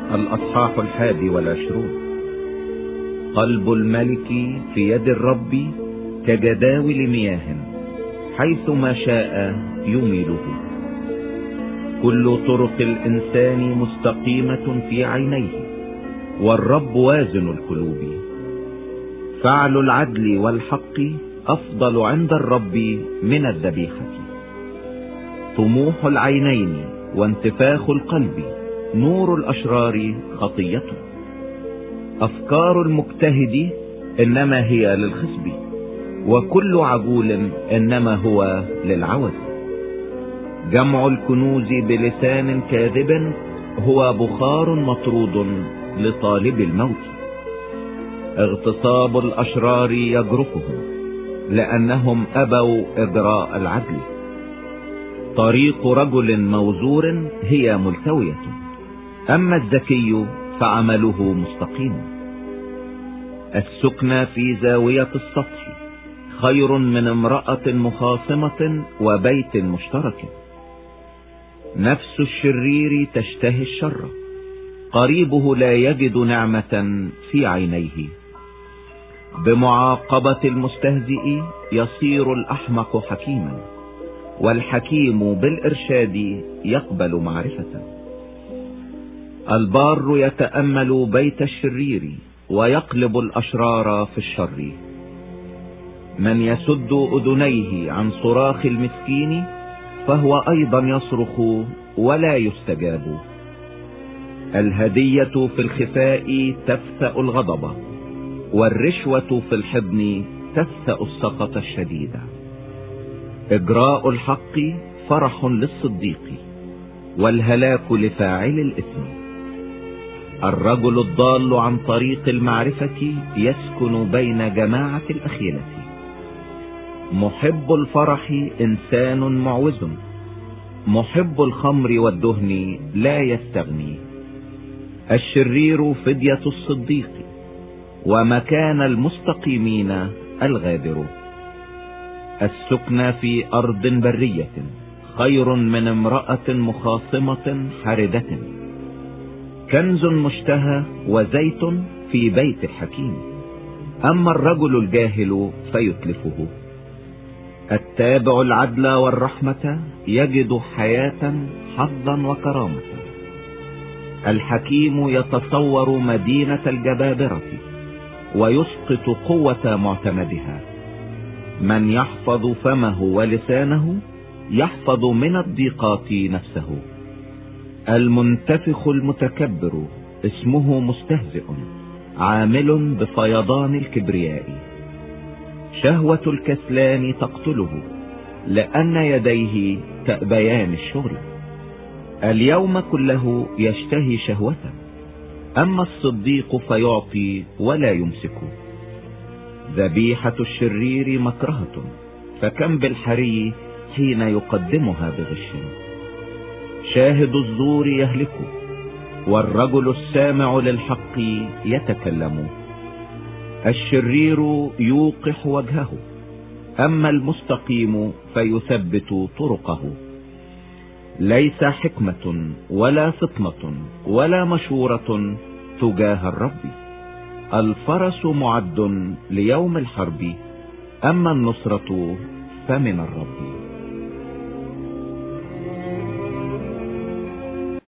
الأصحاح 21. قلب الملك في يد الرب كجداول مياه، حيث ما شاء يميله. كل طرق الإنسان مستقيمة في عينيه، والرب وازن القلوب. فعل العدل والحق أفضل عند الرب من الذبيحة. طموح العينين وانتفاخ القلب نور الأشرار خطيته. أفكار المجتهد إنما هي للخصب، وكل عجول إنما هو للعوز. جمع الكنوز بلسان كاذب هو بخار مطرود لطالب الموت. اغتصاب الأشرار يجرفهم لأنهم أبوا إجراء العدل. طريق رجل موزور هي ملتوية، أما الذكي فعمله مستقيم. السكنى في زاوية السطح خير من امرأة مخاصمة وبيت مشترك. نفس الشرير تشتهي الشر، قريبه لا يجد نعمة في عينيه. بمعاقبة المستهزئ يصير الأحمق حكيما، والحكيم بالإرشاد يقبل معرفة. البار يتأمل بيت الشرير ويقلب الأشرار في الشر. من يسد أذنيه عن صراخ المسكين فهو أيضا يصرخ ولا يستجاب. الهدية في الخفاء تفسأ الغضب، والرشوة في الحضن تفسأ السخط الشديد. إجراء الحق فرح للصديق، والهلاك لفاعل الإثم. الرجل الضال عن طريق المعرفة يسكن بين جماعة الأخيلة. محب الفرح إنسان معوز، محب الخمر والدهن لا يستغني. الشرير فدية الصديق، ومكان المستقيمين الغادر. السكنى في أرض برية خير من امرأة مخاصمة حردة. كنز مشتهى وزيت في بيت الحكيم، أما الرجل الجاهل فيتلفه. التابع العدل والرحمة يجد حياة حظا وكرامة. الحكيم يتصور مدينة الجبابرة ويسقط قوة معتمدها. من يحفظ فمه ولسانه يحفظ من الضيقات نفسه. المنتفخ المتكبر اسمه مستهزئ، عامل بفيضان الكبرياء. شهوة الكسلان تقتله، لأن يديه تأبيان الشغل. اليوم كله يشتهي شهوة، أما الصديق فيعطي ولا يمسك. ذبيحة الشرير مكرهة، فكم بالحري حين يقدمها بغش. شاهد الزور يهلك، والرجل السامع للحق يتكلم. الشرير يوقح وجهه، أما المستقيم فيثبت طرقه. ليس حكمة ولا فطنة ولا مشورة تجاه الرب. الفرس معد ليوم الحرب، أما النصرة فمن الرب.